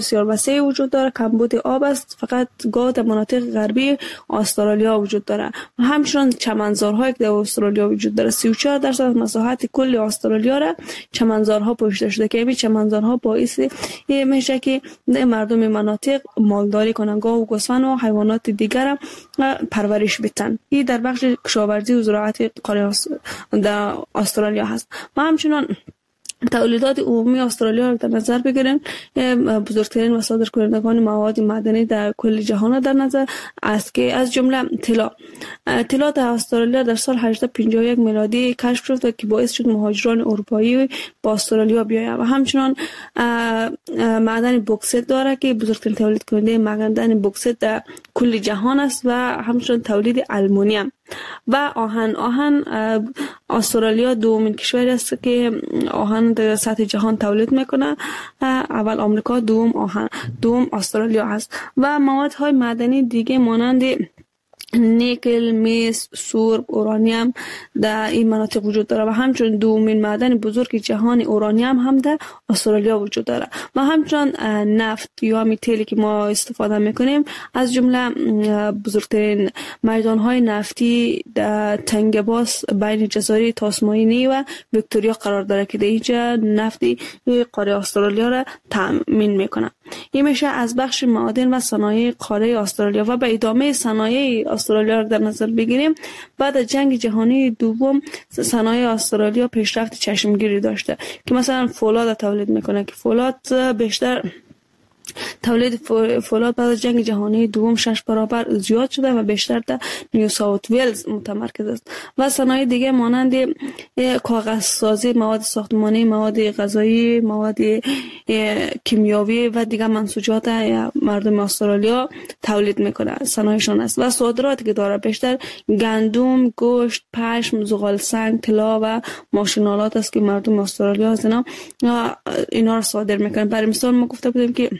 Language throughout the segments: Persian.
بسیار وسیع وجود داره، کمبود آب است، فقط گاو در مناطق غربی استرالیا وجود داره. و همچنین چمنزارهایی که در استرالیا وجود داره، 34% از مساحت کل استرالیا را چمنزارها پوشیده شده که این چمنزارها باعث میشه که مردم مناطق مالداری کنن، گاو و گوسفند و حیوانات دیگر پرورش بدن. این در بخش کشاورزی و زراعت قاره در استرالیا هست. و همچنین تولیدات عمومی استرالیا را در نظر بگیریم، بزرگترین و صادرکنندگان مواد معدنی در کل جهان در نظر است که از جمله طلا در استرالیا در سال 1851 میلادی کشف شد که باعث شد مهاجران اروپایی با استرالیا بیاید. و همچنین معدن بوکسیت داره که بزرگترین تولید کننده معدن بوکسیت در کل جهان است و همچنین تولید آلومینیوم و آهن. استرالیا دومین کشوری است که آهن در سطح جهان تولید میکنه. اول آمریکا، دوم استرالیا هست. و موادهای معدنی دیگه مانند نیکل، مس، سرب، اورانیوم در این مناطق وجود داره و همچنین دومین معدن بزرگ جهان اورانیوم هم در استرالیا وجود داره. و همچنین نفت یا همین تیلی که ما استفاده میکنیم از جمله بزرگترین میدانهای نفتی در تنگ باس بین جزایر تاسمانی و ویکتوریا قرار داره که در اینجا نفتی قاره استرالیا را تامین میکنه. این میشه از بخش معادن و صنایع قاره استرالیا. و به ادامه صنایع استرالیا را در نظر بگیریم، بعد از جنگ جهانی دوم صنایع استرالیا پیشرفت چشمگیری داشته که مثلا فولاد تولید میکنه که فولاد بیشتر تولید فولاد بعد از جنگ جهانی دوم 6 برابر زیاد شده و بیشتر در نیو ساوت ویلز متمرکز است. و صنایع دیگه مانند کاغذ سازی، مواد ساختمانی، مواد غذایی، مواد کیمیاوی و دیگر منسوجات مردم استرالیا تولید میکنه، صنایعشون است. و صادراتی که داره بیشتر گندم، گوشت، پشم، زغال سنگ، طلا و ماشینالات است که مردم استرالیا از اینا رو صادر میکنن. برای مثال ما گفته بودیم که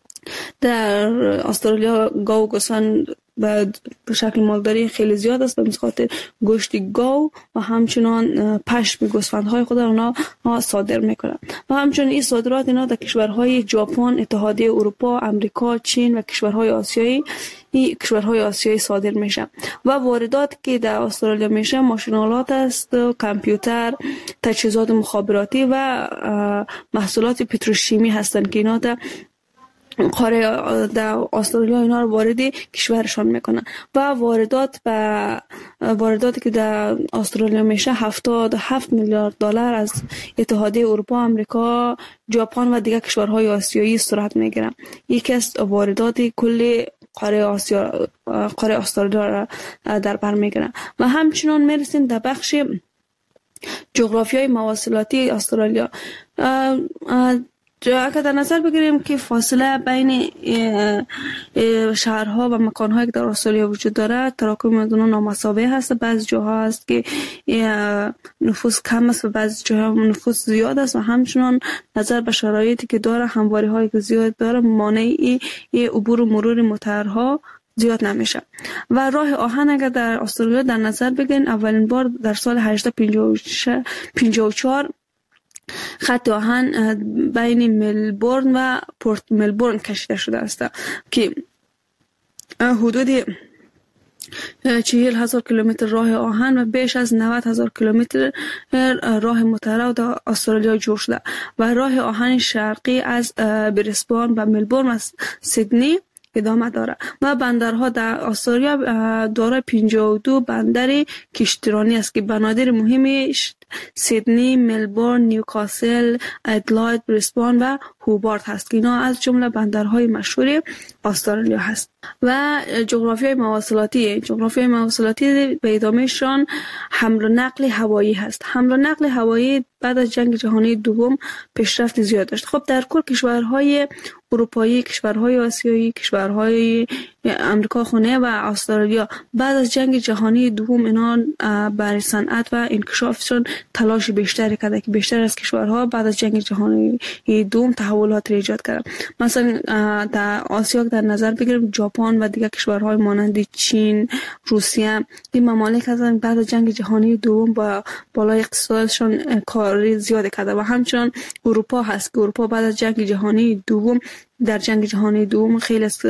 در استرالیا گاو و گوسفند به شکل مالداری خیلی زیاد است، به خاطر گوشت گاو و همچنان پشم گوسفندهای خود را صادر میکنند. و همچنین این صادرات اینا در کشورهای ژاپن، اتحادیه اروپا، امریکا، چین و کشورهای آسیایی صادر میشه. و واردات که در استرالیا میشه ماشینالات است، کامپیوتر، تجهیزات مخابراتی و محصولات پتروشیمی هستند که اینا در قاره در استرالیا اینا رو وارد کشورشان میکنن. و وارداتی که در استرالیا میشه 77 میلیارد دلار از اتحادیه اروپا، امریکا، ژاپن و دیگر کشورهای آسیایی صورت میگیرن. یکی از واردات کل قاره استرالیا را در بر میگیرن. و همچنان میرسیم در بخش جغرافیای مواصلاتی استرالیا. اگر در نظر بگیریم که فاصله بین شهرها و مکانهایی که در استرالیا وجود داره تراکم از اونها نامساوی هست. بعضی جاها هست که نفوس کم است و بعضی جاها نفوس زیاد است و همچنان نظر به شرایطی که داره، همواری هایی که زیاد داره، مانع عبور و مرور موترها زیاد نمیشه. و راه آهن اگر در استرالیا در نظر بگیریم، اولین بار در سال 1854 خط آهن بین ملبورن و پورت ملبورن کشیده شده است که حدود 40,000 کیلومتر راه آهن و بیش از 90,000 کیلومتر راه مترو در استرالیا جور شده. و راه آهن شرقی از بریسبان و ملبورن و سیدنی ادامه داره. و بندرها در استرالیا دارای 52 بندر کشتیرانی است که بنادر مهمش سیدنی، ملبورن، نیوکاسل، ادلاید، بریسبان و هوبارت هست که اینا از جمله بندرهای مشهور استرالیا هست. و جغرافیای مواصلاتی به ادامهشان حمل و نقل هوایی هست. حمل و نقل هوایی بعد از جنگ جهانی دوم پیشرفت زیاد داشت. خب در کل کشورهای اروپایی، کشورهای آسیایی، کشورهای امریکا خونه و استرالیا بعد از جنگ جهانی دوم اینا برای صنعت و انکشافشون تلاش بیشتری کرده که بیشتر از کشورها بعد از جنگ جهانی دوم تحولات ایجاد کردن. مثلا در آسیا در نظر بگیریم ژاپن و دیگر کشورهای مانند چین، روسیه، این ممالک هستند بعد از جنگ جهانی دوم با بالای اقتصادشون کار زیاد کرده. و همچنین اروپا هست که اروپا بعد از جنگ جهانی دوم در جنگ جهانی دوم خیلی از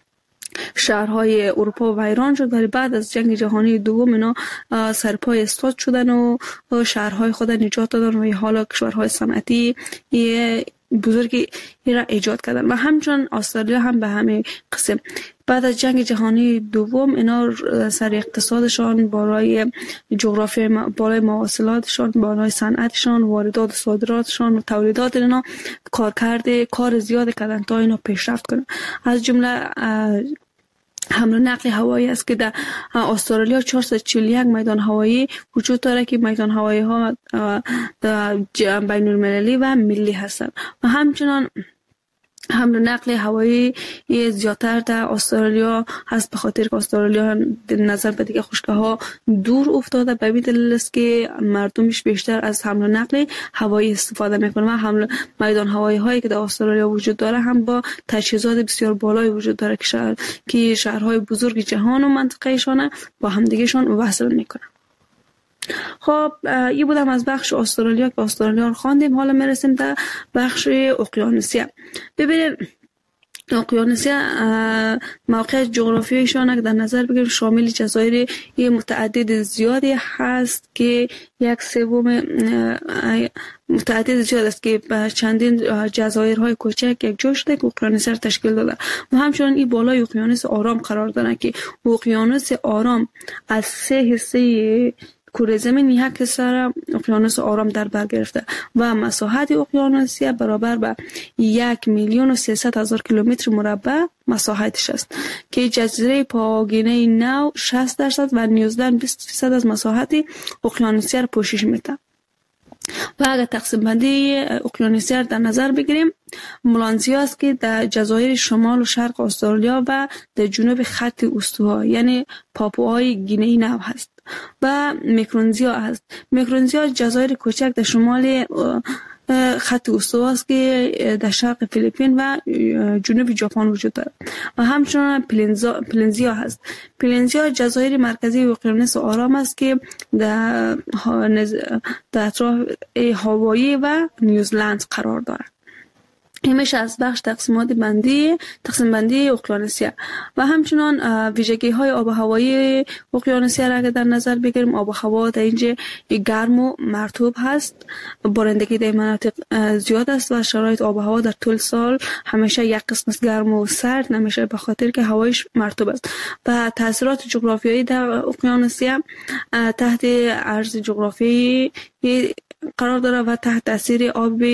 شهرهای اروپا ویران شد، ولی بعد از جنگ جهانی دوم اینا سرپای استاد شدن و شهرهای خود نجات دادن و حالا کشورهای صنعتی بزرگی را ایجاد کردن. و همچنان استرالیا هم به همین قسم بعد از جنگ جهانی دوم اینا سر اقتصادشان، بالای جغرافی، بالای مواصلاتشان، بالای صنعتشان، واردات و صادراتشان و تولیدات اینا کار زیاد کردن تا اینا پیشرفت کنن. از جمله حمل و نقل هوایی است که در استرالیا 441 میدان هوایی وجود داره که میدان هوایی ها بین المللی و ملی هستند و همچنان حمل و نقل هوایی زیادتر در استرالیا هست، به خاطر که استرالیا نظر به دیگه خشک‌ها دور افتاده، به این دلیل است که مردمش بیشتر از حمل و نقل هوایی استفاده میکنه و حمل میدان هوایی هایی که در استرالیا وجود داره هم با تجهیزات بسیار بالایی وجود داره که شهرهای بزرگ جهان و منطقهشان با همدیگهشان وصل میکنه. خب این بودم از بخش استرالیا که استرالیا رو خواندیم. حالا میرسیم در بخش اقیانوسیه. ببینید اقیانوسیه موقع جغرافیایشان در نظر بگیریم شامل جزایر متعدد زیادی هست که یک سوم متعدد زیاد است که چندین جزایرهای کوچک یک جا شده که اقیانوسیه را تشکیل داده و همچنان این بالای اقیانوس آرام قرار داره که اقیانوس آرام از 3 حصه کره زمین یک حصه را اقیانوس آرام در بر گرفته و مساحت اقیانوسیه برابر به 1,300,000 کیلومتر مربع مساحتش است که جزیره پاپاوگینه نو 60% و نیوزلند 20% از مساحت اقیانوسیه را پوشش میده. و اگر تقسیم بندی اقیانوسیه را در نظر بگیریم، ملانزیا است که در جزایر شمال و شرق استرالیا و در جنوب خط استوا یعنی پاپوهای گینه نو هست و میکرونزیا هست. میکرونزیا جزایر کوچک در شمال خط استوا است که در شرق فیلیپین و جنوب ژاپن وجود دارد و همچنان پلنزیا هست. پلنزیا جزایر مرکزی اقیانوس آرام است که در اطراف هاوایی و نیوزلند قرار دارد. این میشه از بخش تقسیم بندی اقیانوسیه و همچنان ویژگی های آب و هوایی اقیانوسیه را اگر در نظر بگیریم، آب و هوا در اینجا گرم و مرطوب هست، بارندگی در مناطق زیاد است و شرایط آب و هوا در طول سال همیشه یک قسمت گرم و سرد نمیشه به خاطر که هوایش مرطوب است. و تاثیرات جغرافیایی در اقیانوسیه تحت عرض جغرافیایی قرار داره و تحت تاثیر آب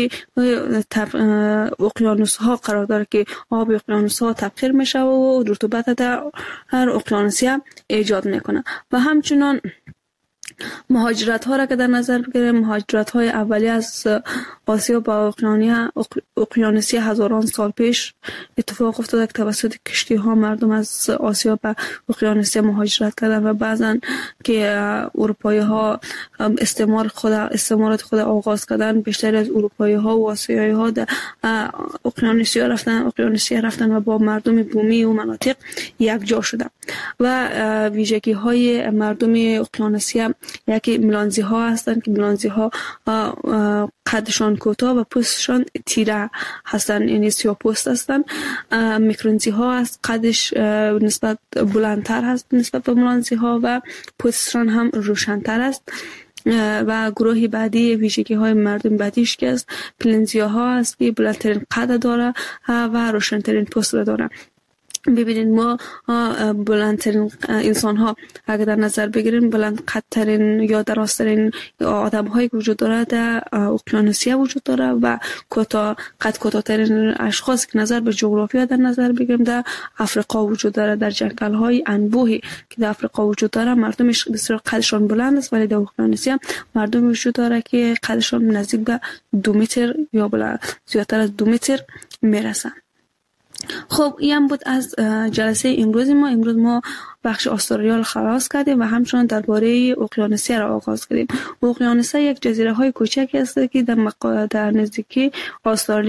اقیانوس ها قرار داره که آب اقیانوس ها تبخیر میشه و رطوبت در هر اقیانوسیه ایجاد میکنه. و همچنان مهاجرت ها را که در نظر بگیریم، مهاجرت های اولیه از آسیا با اقیانوسیه هزاران سال پیش اتفاق افتاده که توسط کشتی ها مردم از آسیا به اقیانوسیه مهاجرت کردن و بعضن که اروپایی ها استعمارات خود آغاز کردن، بیشتر از اروپایی ها و آسیایی ها در اقیانوسیه رفتن و با مردم بومی و مناطق یک جا شدن. و ویژگی های مردم اقیانوسیه یکی ملانزی ها هستند که ملانزی ها قدشان کوتاه و پوستشان تیره هستند، یعنی سیاه‌پوست هستند. میکرونزی ها است قدش نسبت بلندتر هست نسبت به ملانزی ها و پوستشان هم روشن‌تر است. و گروه بعدی ویژگی های مردم بعدیش که است پلنزیا ها است که بلندترین قد داره و روشن‌ترین پوست داره. ببینید ما بلندترین انسان ها اگر در نظر بگیریم بلند قدترین یا درازترین آدم هایی که وجود داره در اقیانوسیه وجود داره و کوتاه‌ترین اشخاص که نظر به جغرافیا در نظر بگیریم در افریقا وجود داره. در جنگل های انبوهی که در افریقا وجود داره مردمش بسیار قدشان بلند است، ولی در اقیانوسیه مردم وجود داره که قدشان نزدیک به 2 متر یا زیادتر از 2 متر میرسن. خب این بود از جلسه امروز ما بخش استرالیا رو خلاص کردیم و همچنان درباره اقیانوسیه را آغاز کردیم. اقیانوسیه یک جزیره های کوچکی است که در نزدیکی استرالیا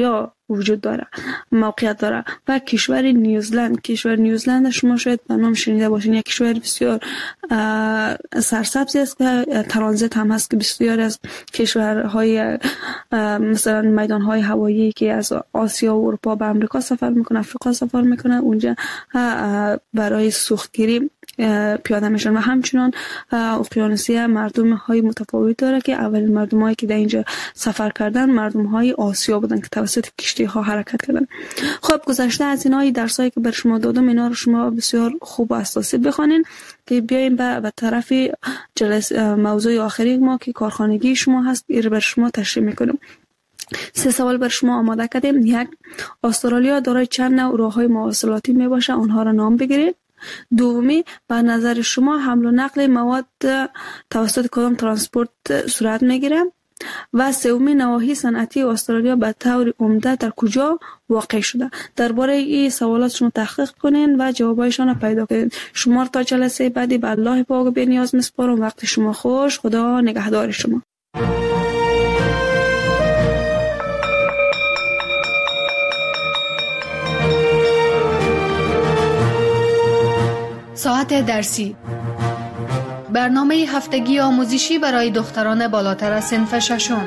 وجود داره، موقعیت داره. و کشور نیوزلند شما شاید به نام شنیده باشین. یک کشور بسیار سرسبزی است که ترانزیت هم هست، که بسیار از کشورهای مثلا میدانهای هوایی که از آسیا و اروپا به امریکا سفر میکنه، افریقا سفر میکنه، اونجا برای سوختگیری پیاده میشن. و همچنان اقیانوسیه مردم های متفاوت داره که اولین مردم هایی که در اینجا سفر کردن مردم های آسیا بودن که توسط کشتی ها حرکت کردن. خب گذشته از اینایی درسایی که بر شما دادم، اینا رو شما بسیار خوب و اساسی بخونین که بیایم به طرف موضوع آخری ما که کارخانگی شما هست، این رو بر شما تشریح میکنم. 3 سوال بر شما آماده کردیم. 1. استرالیا دارای چند نوع راههای مواصلاتی می باشه؟ آنها را نام بگیرید. 2. به نظر شما حمل و نقل مواد توسط کدام ترانسپورت صورت میگیره؟ و 3. نواحی صنعتی استرالیا به طور عمده در کجا واقع شده؟ درباره این سوالات شما تحقیق کنین و جوابایشان را پیدا کنین. شما تا جلسه بعدی به الله پاک و بی‌نیاز میسپارم. وقت شما خوش. خدا نگهدار شما. ساعت درسی، برنامه هفتگی آموزشی برای دختران بالاتر از صنف ششم.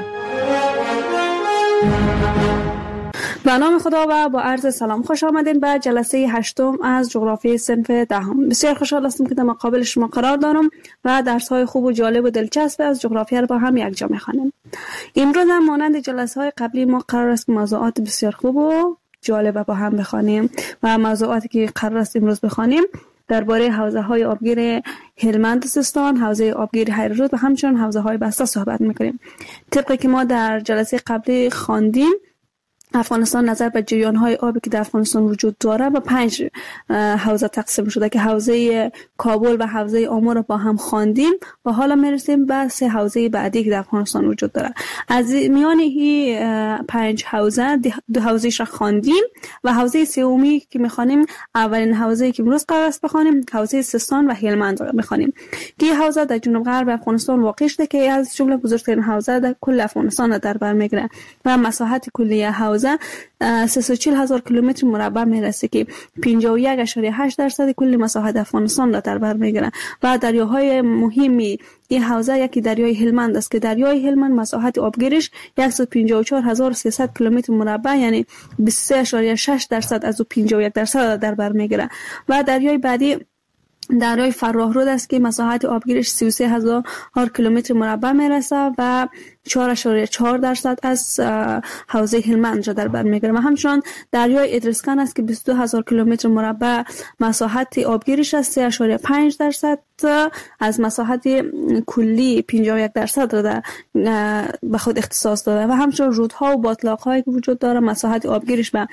به نام خدا و با عرض سلام خوش آمدین به جلسه 8 از جغرافی صنف 10. بسیار خوشحال هستم که در مقابل شما قرار دارم و درس‌های خوب و جالب و دلچسب از جغرافیا را با هم یکجا می‌خوانیم. امروز هم مانند جلسه‌های قبلی ما قرار است موضوعات بسیار خوب و جالب با هم بخوانیم و موضوعاتی که قرار است امروز بخوانیم درباره حوزه‌های آبگیر هلمند سیستان، حوزه آبگیر هیرود و همچنین حوزه‌های بسته صحبت می‌کنیم. طبقی که ما در جلسه قبلی خواندیم، افغانستان نظر به جریان‌های آبی که در افغانستان وجود داره و 5 حوزه تقسیم شده که حوزه کابل و حوزه آمو را با هم خواندیم و حالا میرسیم به 3 حوزه بعدی که در افغانستان وجود داره. از میان این 5 حوزه 2 حوزه‌اش را خواندیم و حوزه سومی که می‌خوانیم، اولین حوزه‌ای که امروز قرار است بخوانیم، حوزه سیستان و هلمند را می‌خوانیم که این حوزه در جنوب غرب افغانستان واقع شده که از جمله بزرگترین حوزه در کل افغانستان در بر می‌گیره و مساحت کلی حوزه 340,000 کیلومتر مربع میرسه که 51.8% کل مساحت افغانستان را در بر میگیره. و دریاهای مهمی این حوزه یکی دریای هلمند است که دریای هلمند مساحت آبگیرش 154,300 کیلومتر مربع، یعنی 23.6% از 51% در بر میگیره. و دریای بعدی دریای فراه رود است که مساحت آبگیرش 33,000 کیلومتر مربع میرسه و 4.4% از حوزه هلمند را در بر میگیره. و همچنان دریای ادرسکن است که 22,000 کیلومتر مربع مساحت آبگیرش است، 3.5% از مساحت کلی 51% را به خود اختصاص داره. و همچنان رودها و باتلاق‌هایی که وجود داره مساحت آبگیرش به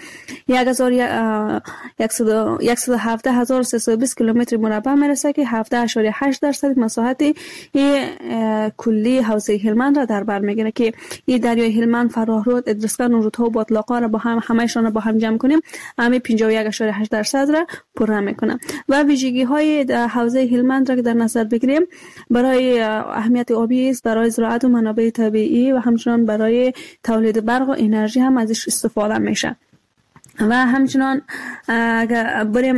117,320 کیلومتر مربع میرسه که 17.8% مساحت کلی حوزه هلمند را در بر میگیره که این دریای هلمند، فراه رود، ادرسکن و رودها و باتلاق‌ها را با هم همه‌شان را با هم جمع کنیم همه 51.8% را پر میکنه. و ویژگی‌های حوزه هلمند را که در نظر بگیریم، برای اهمیت آبی است، برای زراعت و منابع طبیعی و همچنان برای تولید برق و انرژی هم ازش استفاده میشه. و همچنان بریم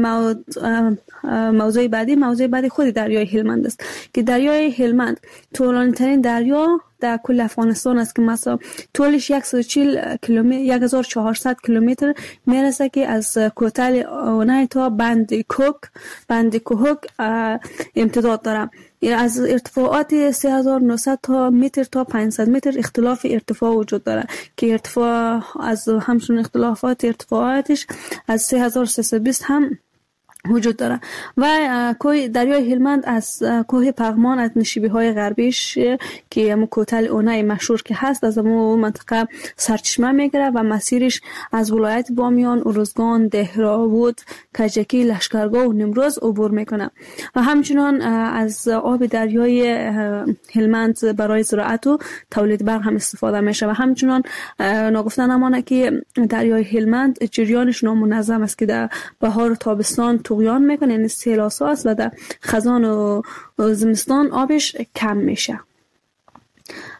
موضوع بعدی خود دریای هلمند است که دریای هلمند طولانی‌ترین دریا در کل افغانستان است که مثلا طولش 140 کیلومتر 1400 کیلومتر میرسه که از کوتل اونای تا بند کوهک امتداد داره. از ارتفاعات 3900 تا متر تا 500 متر اختلاف ارتفاع وجود داره که ارتفاع از همچون اختلافات ارتفاعاتش از 3320 هم وجود داره. و کوه دریای هلمند از کوه پغمان از نشیبی‌های غربیش که همون کوتل اونای مشهور که هست از همون منطقه سرچشمه میگیره و مسیرش از ولایت بامیان، ارزگان، دهراود، کجکی، لشکرگاه و نیمروز عبور میکنه. و همچنان از آب دریای هلمند برای زراعت و تولید برق هم استفاده میشه. و همچنان نگفته نمانه که دریای هلمند جریانش نامنظم است که در بهار و تابستان طغیان میکنه، یعنی سیلاساست و در خزان و زمستان آبش کم میشه.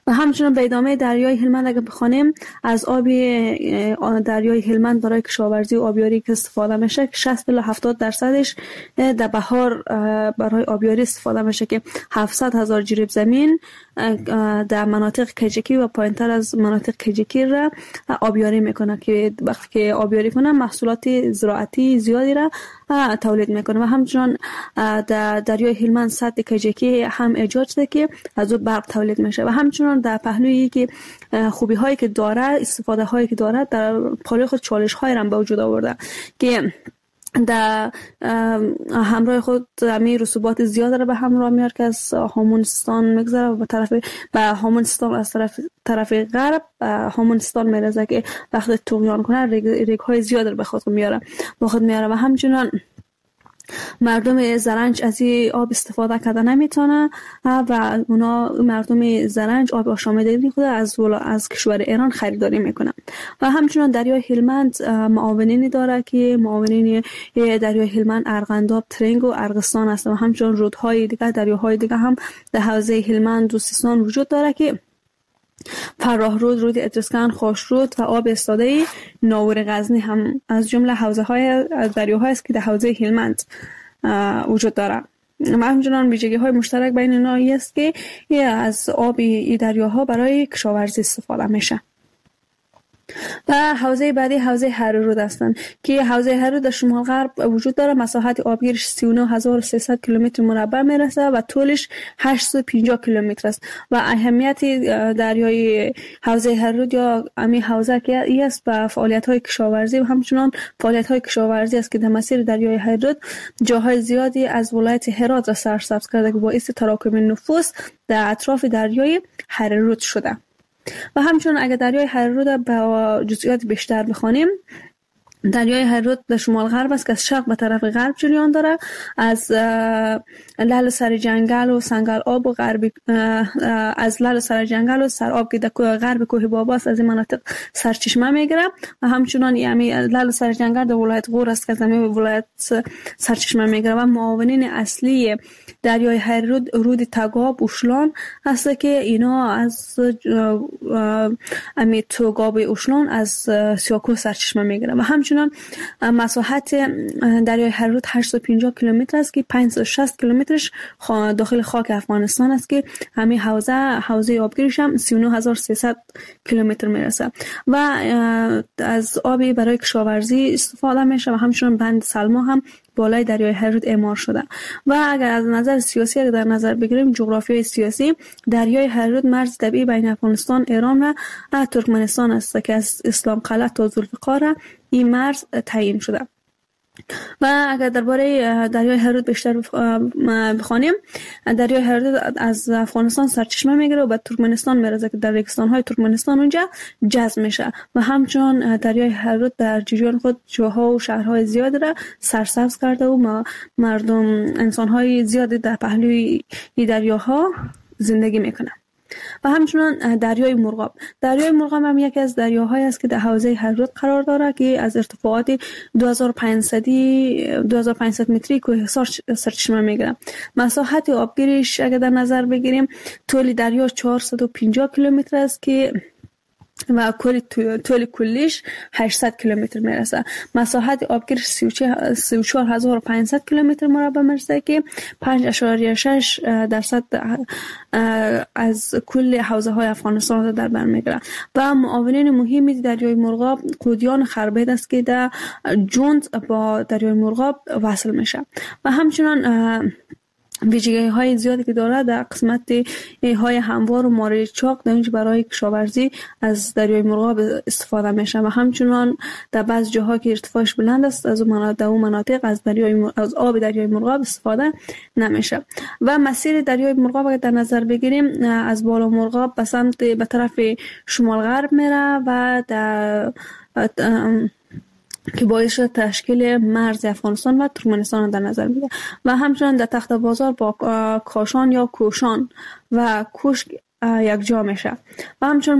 و همچنین به ادامه دریای هلمند اگر بخوانیم، از آب دریای هلمند برای کشاورزی و آبیاری که استفاده میشه 60 تا 70% در بهار برای آبیاری استفاده میشه که 700,000 جریب زمین در مناطق کجکی و پایینتر از مناطق کجکی را آبیاری میکنه که وقتی که آبیاری کنه محصولات زراعتی زیادی را تولید میکنه. و همچنین در دریای هلمند سد کجکی هم ایجاد شده که از اون برق تولید میشه. و همچنین در پهلویی که خوبی هایی که داره، استفاده هایی که داره، در پاره خود چالش هایی را به وجود آورده که در همراه خود امیر رسوبات زیاد را به همراه میاره که از هامونستان میگذره و به هامونستان از طرف غرب هامونستان میرسه که وقتی طغیان کنه ریگ های زیاد را به خود میاره و همچنین مردم زرنج از این آب استفاده کرده نمیتونه و اونا مردم زرنج آب آشامیدگی خود از کشور ایران خریداری میکنن. و همچنین دریای هلمند معاونینی داره که معاونین دریای هلمند ارغنداب، ترنگ و ارغستان است و همچنین رودهای دیگه، دریاهای دیگه هم در حوزه هلمند و سیستان وجود داره که فراه رود، رود ادرسکن، خوش رود و آب استاده ناور غزنی هم از جمله حوزه های دریاهای است که در حوزه هلمند وجود داره. همچنین ویژگی های مشترک بین اینها است که از آب این دریاها برای کشاورزی استفاده میشه. و حوزه بعدی حوزه هررود هستند که حوزه هررود در شمال غرب وجود داره. مساحت آبگیرش 39300 کیلومتر مربع میرسه و طولش 850 کیلومتر است. و اهمیت دریای حوزه هررود یا امی حوزه که ای است به فعالیت های کشاورزی و همچنان فعالیت های کشاورزی است که در مسیر دریای هررود جاهای زیادی از ولایت هرات را سرسبز کرده که باعث تراکم نفوس در اطراف دریای هررود شده. و همچنین اگر دریای هررود به جزئیات بیشتر بخوانیم، دریای هررود در شمال غرب است که از شرق به طرف غرب جریان داره. از لعل سر جنگل و سنگل آب و غربی از لعل سر جنگل و سر آب که در غرب کوه بابا است از این مناطق سرچشمه میگیره. و همچنان یعنی لعل سر جنگل در ولایت غور است که از این ولایت سرچشمه میگیره. و معاونین اصلی دریای هررود رود تگاب اوشلان هست که اینا از امی تگاب اوشلان از سیاکو سرچشمه میگیره. و همچنان مساحت دریای هررود 850 کیلومتر است که 560 کیلومترش داخل خاک افغانستان است که همین حوزه آبگیرش هم 39300 کیلومتر میرسه. و از آبی برای کشاورزی استفاده میشه و همچنین بند سلما هم بالای دریای هررود اعمار شده. و اگر از نظر سیاسی اگر در نظر بگیریم، جغرافیای سیاسی دریای هررود مرز طبیعی بین افغانستان، ایران و ترکمنستان است که از اسلام قلعه تا ذوالفقار این مرز تعیین شده. و اگر درباره دریای هررود بیشتر بخوانیم، دریای هررود از افغانستان سرچشمه میگیره و به ترکمنستان میرسه که در ریگستان‌های ترکمنستان اونجا جذب میشه. و همچنین دریای هررود در جریان خود جاها و شهرهای زیادی را سرسبز کرده و مردم انسان‌های زیادی در پهلوی این دریاها زندگی میکنن. و همچنین دریای مرغاب هم یکی از دریاهایی است که در حوزه هررود قرار داره که از ارتفاعات 2500 متری کوهسار سرچشمه میگیره. مساحت آبگیریش اگر در نظر بگیریم، طول دریا 450 کیلومتر است که و طول کلیش 800 کیلومتر میرسه. مساحت آبگیرش 34500 کیلومتر مربع میرسه که 5.6% از کل حوزه های افغانستان را در بر میگیره. و معاونین مهمی دریای مرغاب قودیان خربید است که در جوند با دریای مرغاب وصل میشه. و همچنین ویژگی های زیادی که داره در قسمت های هموار و مارد چاق در اینجا برای کشاورزی از دریای مرغاب استفاده میشه. و همچنان در بعض جاها که ارتفاعش بلند است از اون مناطق از آب دریای مرغاب استفاده نمیشه. و مسیر دریای مرغاب اگر در نظر بگیریم، از بالا مرغاب به طرف شمال غرب میره و که باعث شد تشکیل مرز افغانستان و ترکمنستان در نظر میگیره. و همچنین در تخت بازار با کاشان یا کوشان و کوشک یک جا میشه. و همچنین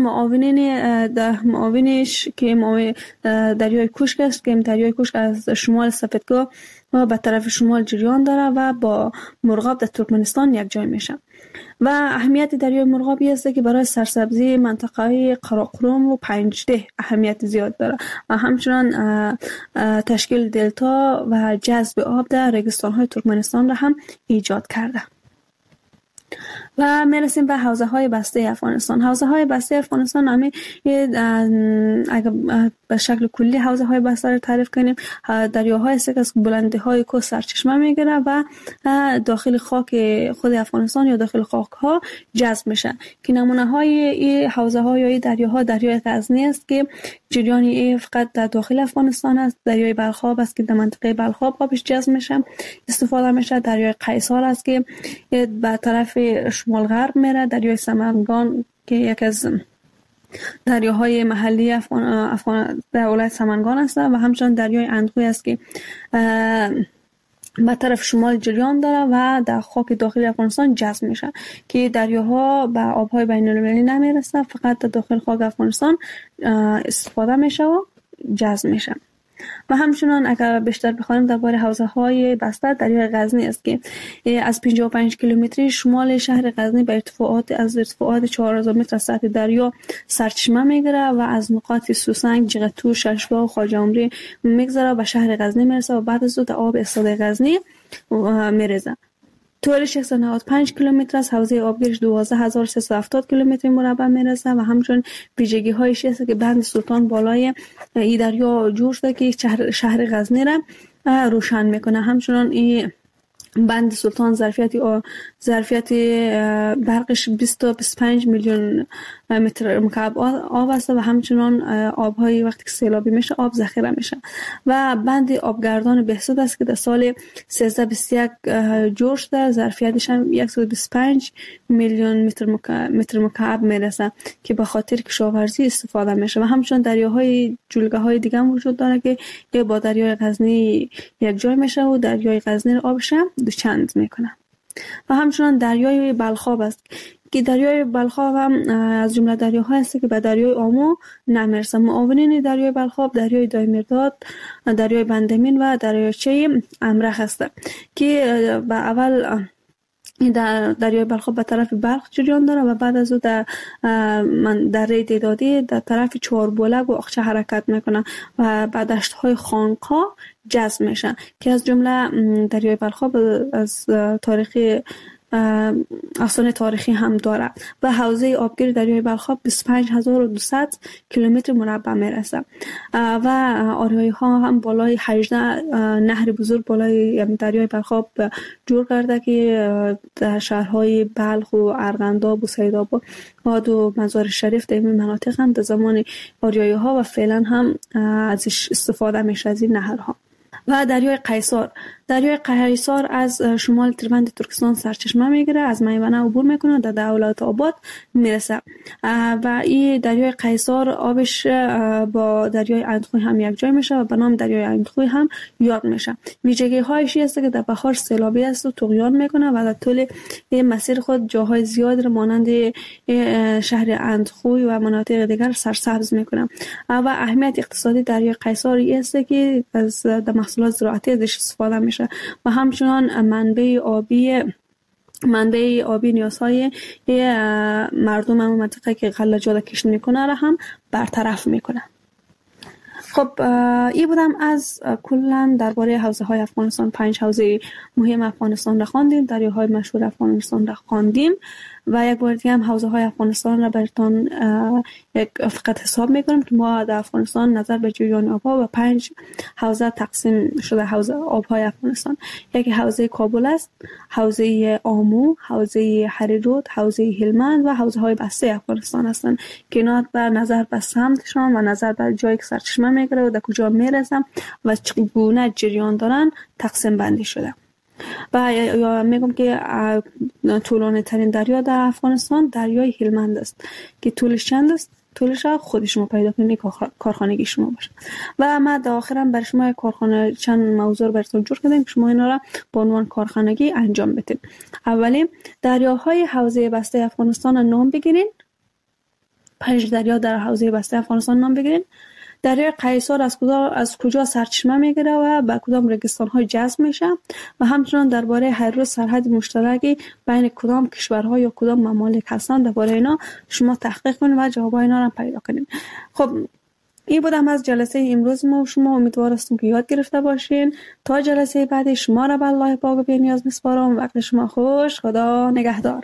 معاونش که دریای کوشک است که دریای کوشک از شمال سپیدکوه و به طرف شمال جریان داره و با مرغاب در ترکمنستان یک جای میشه. و اهمیت دریای مرغاب است که برای سرسبزی منطقه قراقرم و پنجده اهمیت زیاد داره و همچنین تشکیل دلتا و جذب آب در ریگستان‌های ترکمنستان را هم ایجاد کرده. و میرسیم به حوزه های بسته افغانستان. حوزه های بسته افغانستان اگر به شکل کلی حوزه های بسته رو تعریف کنیم، دریاهای است که از بلندی های کوه سرچشمه میگیره و داخل خاک خود افغانستان یا داخل خاک ها جذب میشن که نمونه های این حوزه های یا دریاها دریای غزنی است که جریان فقط در داخل افغانستان است، دریای بلخاب است که در منطقه بلخاب آبش جذب میشه استفاده میشه، دریای قیصر است که به طرف شمال غرب میره، دریای سمنگان که یک از دریاهای محلی افغان در ولایت سمنگان است و همچنین دریای اندخوی است که به طرف شمال جریان داره و در خاک داخلی افغانستان جذب میشه که دریاها به آبهای بین المللی نمیرسه، فقط در داخل خاک افغانستان استفاده میشه و جذب میشه. و همچنان اگر بیشتر بخوایم درباره حوزه های بسته، دریای غزنی است که از 55 کیلومتری شمال شهر غزنی به ارتفاعات 4000 متر از سطح دریا سرچشمه میگیره و از نقاط سوسنگ، جغتو، ششوا و خواجه عمری میگذره به شهر غزنی میرسه و بعد از اون آب استاد غزنی میرسه. طولش 195 کیلومتر است، حوزه آبگیرش 12370 کیلومتر مربع میرسه و همچنین ویژگی هایش است که بند سلطان بالای این دریا جور شده که شهر غزنی را روشن میکنه. همچنین این بند سلطان ظرفیت برقش 20 تا 25 میلیون متر مکعب آب است و همچنان آبهای وقتی که سیلابی میشه آب ذخیره میشه. و بند آبگردان بهسود است که در سال 1321 جور شده، ظرفیتش هم 125 میلیون متر مکعب میرسه که به خاطر کشاورزی استفاده میشه. و همچنان دریاهای جلگه‌های دیگه هم وجود داره که با دریای غزنی یک جای میشه و دریای غزنی آبش دوچند میکنه. و همچنان دریای بلخاب است که دریای بلخاب هم از جمله دریاها است که به دریای آمو نمیرسه. معاونین دریای بلخاب دریای دایمیرداد، دریای بندامین و دریاچه امرخ است که به اول در دریای بلخاب به طرف بلخ جریان داره و بعد از او در دره دیدادی در طرف چهاربولگ و اقچه حرکت میکنه و به دشت‌های خانقا جذب میشن که از جمله دریای بلخاب از افسانه تاریخی هم داره و حوزه آبگیر دریای بلخاب 25200 کیلومتر مربع میرسه و آریایی ها هم بالای 18 نهر بزرگ بالای دریای بلخاب جور کرده که در شهرهای بلخ و ارغنداب و سیدآباد و مزار شریف در این مناطق هم در زمان آریایی ها و فعلا هم ازش استفاده میشه از این نهرها. و دریای قیصر از شمال تریبند ترکستان سرچشمه میگیره، از میمنه عبور میکنه در دولت آباد میرسه و این دریای قیصر آبش با دریای اندخوی هم یک جای میشه و به نام دریای اندخوی هم یاد میشه. ویژگی هایش است که در بهار سیلابی است و طغیان میکنه و در طول مسیر خود جاهای زیاد را مانند شهر اندخوی و مناطق دیگر سرسبز میکنه. و اهمیت اقتصادی دریای قیصر است که از محصولات زراعتی ازش استفاده میشه و همچنان منبع آبی نیازهای مردم هم منطقه که غلجات کشت میکنه را هم برطرف میکنه. خب این بودم از کلا درباره حوزه های افغانستان. 5 حوزه مهم افغانستان را خواندیم، دریاهای مشهور افغانستان را خواندیم و یک بار دیگه هم حوزه های افغانستان را براتون فقط حساب میکنم که ما در افغانستان نظر به جریان آبها و 5 حوزه تقسیم شده. حوزه آبهای افغانستان یکی حوزه کابل است، حوزه آمو، حوزه هریرود، حوزه هلمند و حوزه های بسته افغانستان هستند که اینا بر نظر به سمتشان و نظر به جایی که سرچشمه میگیره و در کجا میرسن و چگونه جریان دارن تقسیم بندی شده. و یا میگم که طولانی ترین دریا در افغانستان دریای هلمند است که طولش چند است؟ طول شب خود شما پیدا کنید کارخانگی شما باشه. و ما در آخرم برای شما کارخانه چند موضوع رو براتون جور کردیم که شما اینا را به عنوان کارخانگی انجام بدید. اولی دریاهای حوزه بسته افغانستان نام بگیرین. 5 دریا در حوزه بسته افغانستان نام بگیرین. دریای قیصر از کجا سرچشمه میگیره و به کدام رگستان‌های جذب میشه و همچنان درباره هر روز سرحد مشترکی بین کدام کشورها یا کدام ممالک هستند درباره اینا شما تحقیق کنید و جوابای اینا رو پیدا کنید. خب این بودم از جلسه امروز ما و شما. امیدوار هستم که یاد گرفته باشین. تا جلسه بعدی شما را به الله پاک و بی‌نیاز میسپارم. وقت شما خوش. خدا نگهدار.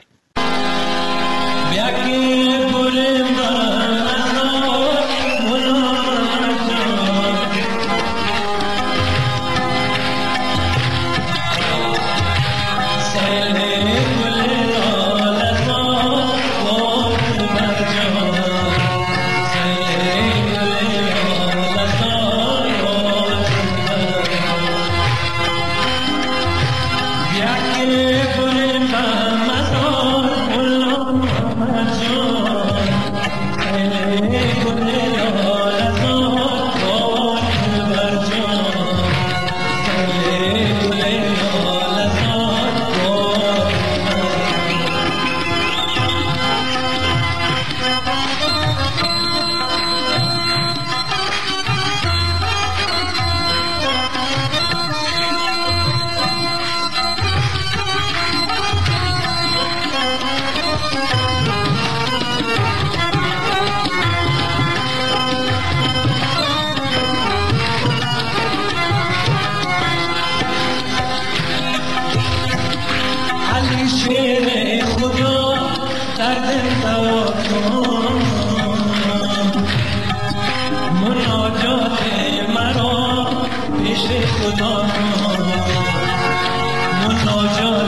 مناجات